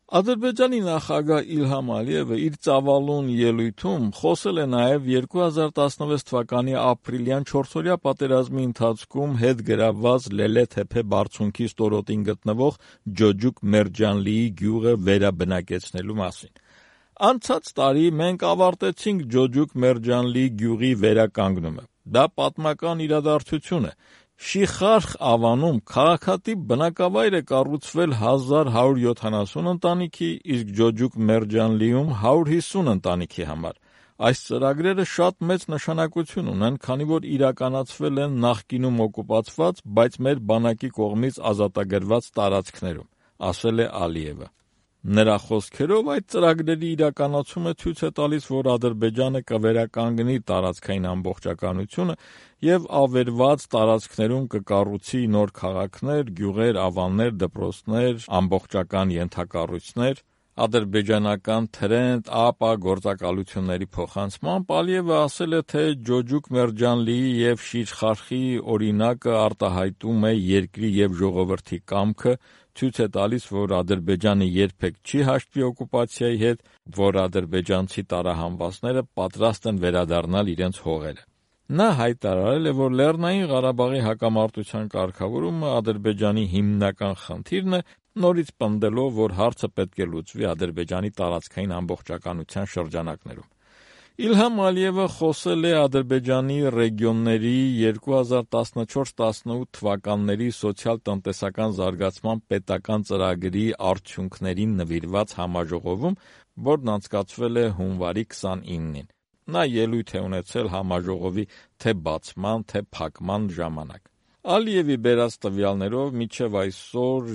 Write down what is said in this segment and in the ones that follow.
Ադրբեջանի նախագահ Իլհամ Ալիևը իր ծավալուն ելույթում խոսել է նաև 2016 թվականի ապրիլյան 4-օրյա պատերազմի ընթացքում հետ գրավված Լելե-Թեփե բարձունքի ստորոտին գտնվող Ջոջուկ Մերջանլիի գյուղը վերաբնակեցնելու մասին։ Անցած տարի մենք ավարտեցինք Ջոջուկ Մերջանլիի գյուղի վերականգնումը։ Դա պատմական իրադարձություն է։ Շիխարխ ավանում քաղաքատիպ բնակավայր է կառուցվել 1170 ընտանիքի, իսկ Ջոջուկ Մերջանլիում 150 ընտանիքի համար։ Այս ծրագրերը շատ մեծ նշանակություն ունեն, քանի որ իրականացվել են նախկինում օկուպացված, բայց մեր բանակի կողմից ազատագրված տարածքներում, ասել է Ալիևը։ Նրա խոսքերով այդ ծրագրերի իրականացումը ցույց է տալիս, որ Ադրբեջանը կվերականգնի տարածքային ամբողջականությունը և ավերված տարածքներում կկառուցի նոր քաղաքներ, գյուղեր, ավաններ, դպրոցներ, ամբողջական ենթակառույցներ։ Ադրբեջանական Թրենդ ԱՊԱ գործակալությունների փոխանցմամբ Ալիևը ասել է, թե Ջոջուկ Մերջանլիի և Շիխարխի օրինակը արտահայտում է երկրի և ժողովրդի կամքը, ցույց է տալիս, որ Ադրբեջանը երբեք չի հաշտվի օկուպացիայի հետ, որ ադրբեջանցի տարահանվածները պատրաստ են վերադառնալ իրենց հողերը։ Նա հայտարարել է, որ Լեռնային Ղարաբաղի հակամարտության կարգավորումը Ադրբեջանի հիմնական խնդիրն է, նորից պնդելով, որ հարցը պետք է լուծվի Ադրբեջանի տարածքային ամբողջականության շրջանակներում։ Իլհամ Ալիևը խոսել է Ադրբեջանի ռեգիոնների 2014-18 թվականների սոցիալ-տնտեսական զարգացման պետական ծրագրի արդյունքներին նվիրված համաժողովում, որն անցկացվել է հունվարի 29-ին։ Նա ելույթ է ունեցել համաժողովի թե բացման, թե փակման ժամանակ։ Ալիևի բերած տվյալներով մինչև այսօր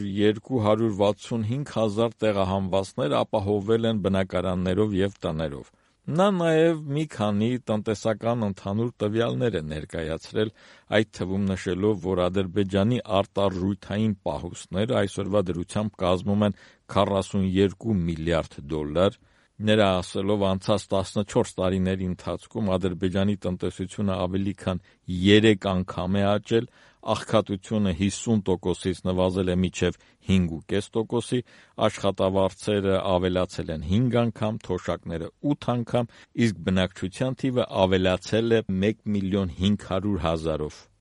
265 հազար տեղահանվածներ ապահովվել են բնակարաններով և տներով։ Նա նաև մի քանի տնտեսական ընդհանուր տվյալներ է ներկայացրել, այդ թվում նշելով, որ Ադրբեջանի արտարժութային պահուստները այսօրվա դրությամբ կազմում են 42 միլիարդ դոլար։ Նրա ասելով, անցած 14 տարիների ընթացքում Ադրբեջանի տնտեսությունը ավելի քան 3 անգամ է աճել, աղքատությունը 50%-ից նվազել է մինչև 5.5%-ի, աշխատավարձերը ավելացել են 5 անգամ, թոշակները 8 անգամ, իսկ բնակչության թիվը ավելացել է 1,5 միլիոն։